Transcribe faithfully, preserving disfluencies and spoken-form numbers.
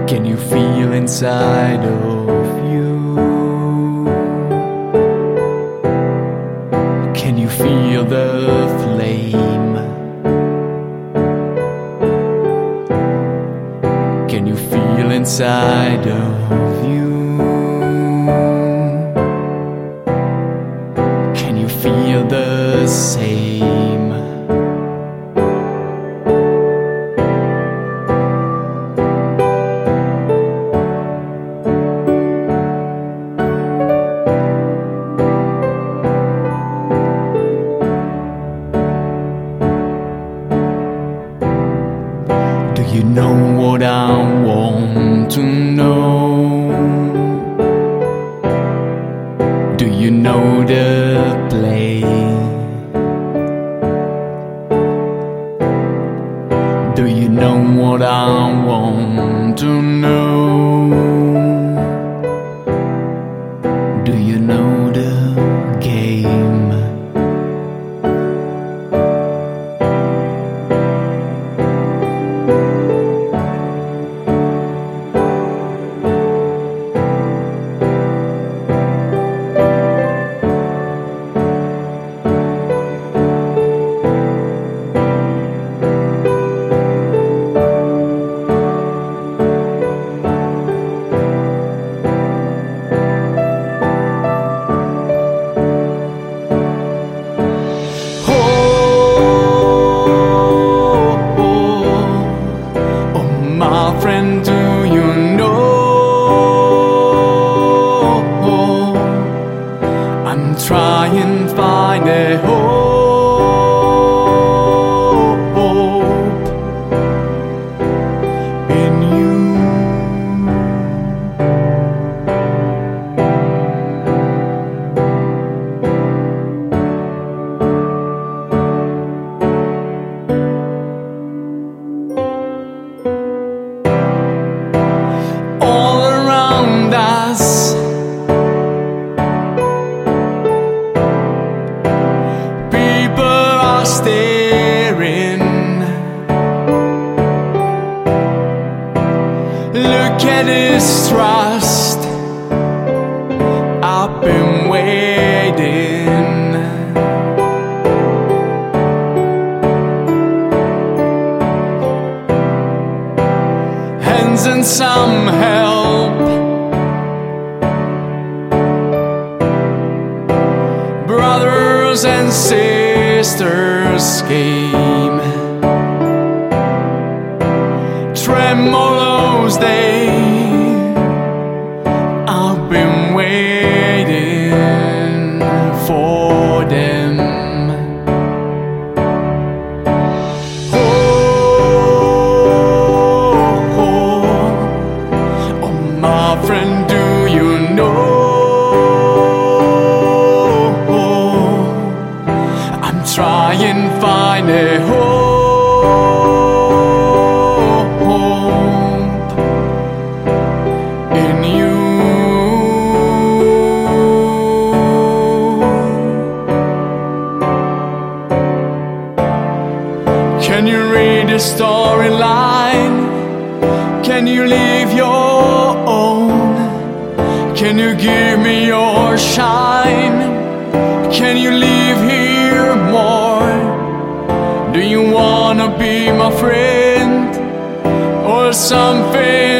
Can you feel inside of you? Can you feel the flame? Can you feel inside of you? Can you feel the same? Do you know what I want to know? Do you know the play? Do you know what I want to know? Do you know the game? My friend, do you know I'm trying to find a hope in you. Staring, look at his trust. I've been waiting. Hands and some help, brothers and sisters came. Tremolo's day, I've been waiting for them. Oh, oh, oh, my friend, do you know trying to find a hope in you. Can you read the storyline? Can you leave your own? Can you give me your shine? Can you leave here more? Do you wanna be my friend or something